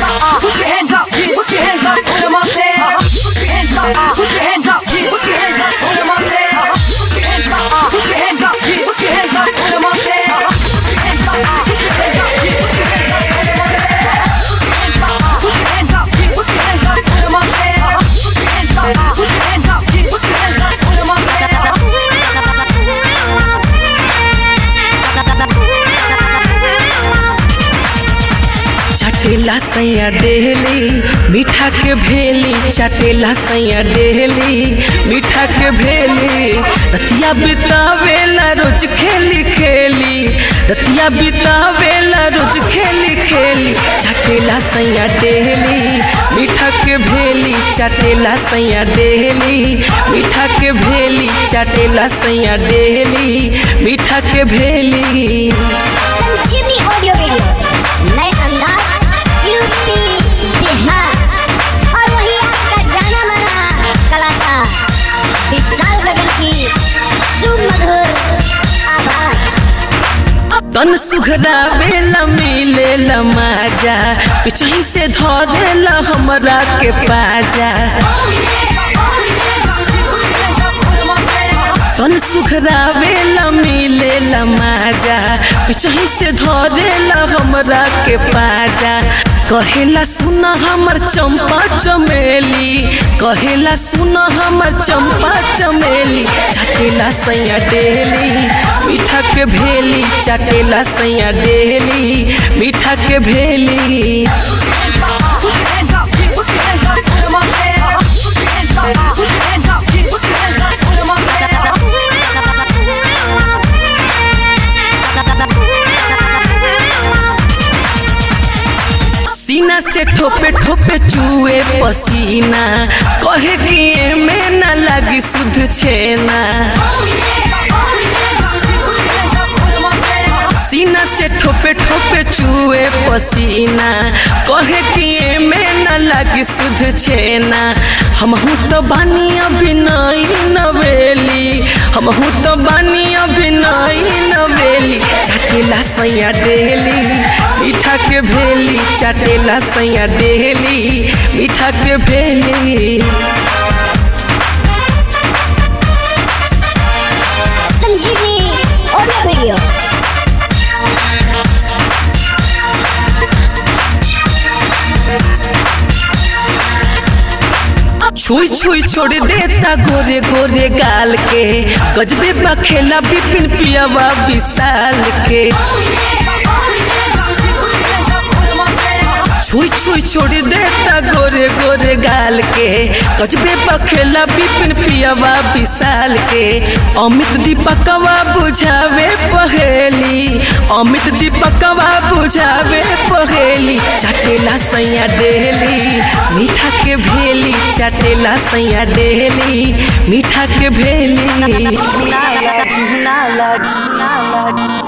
Put your hands up, put your hands up, put them up there. Put your hands up, put your hands up, put your hands up, put them up there. Put your hands up, put your hands up, put your hands up, put them up there. Put your hands up, put your hands up, put your hands up, put them up there. Put your hands up, put your hands up, put them up there. Put your hands up, put your hands up, put your hands up, put them up there. चटेला सैया daily मीठा के भेली, चटेला सैया daily मीठा के भेली। रतिया बितावेला रोज खेली खेली, रतिया बितावेला रोज खेली खेली। चटेला सैया डेली मीठा के भेली, चटेला सैया डेली मीठा के भेली, चटेला सैया डेली मीठा के भेली। संजीवनी ऑडियो वीडियो नए अंदाज यूपी बिहार और वही आपका जाना माना कलाकार विशाल गगन की सुमधुर आवाज। तन सुघरावेला मिलेला माजा, पिछही से धरेला हमरा के पाजा। तन सुघरावेला मिलेला माजा, पिछही से धरेला हमरा के पाजा। कहेला सुना हमर चंपा चमेली, कहेला सुना हमर चंपा चमेली। चटेला सैया डेली मीठा के भेली, चटेला सैया डेली मीठा के भेली। सीना से ठोपे ठोपे चुए पसीना, कहे कि में न लगी सुध छेना। सीना से ठोपे ठोपे चुए पसीना, कहे कि में न लगी सुध छेना। हमहू तो बानी अभी नई नवेली, हमहू तो बानी अभी नई नवेली। चटेला सैया डेली मीठा के भेली, चटेला सैया डेली मीठा के भेली। संजीवनी ऑडियो वीडियो छुई छुई छोड़ देता गोरे गोरे गाल के, गजबे बखेला बिपिन पियावा विशाल के। छुई छुई छोड़ देता गोरे गोरे गाल के, गजबे बखेला बिपिन पियावा विशाल के। अमित दीपकवा बुझावे पहेली, अमित दीपकवा बुझावे पहेली। चटेला सैया डेली मीठा के भेली, चटेला सैया डेली मीठा के भेली।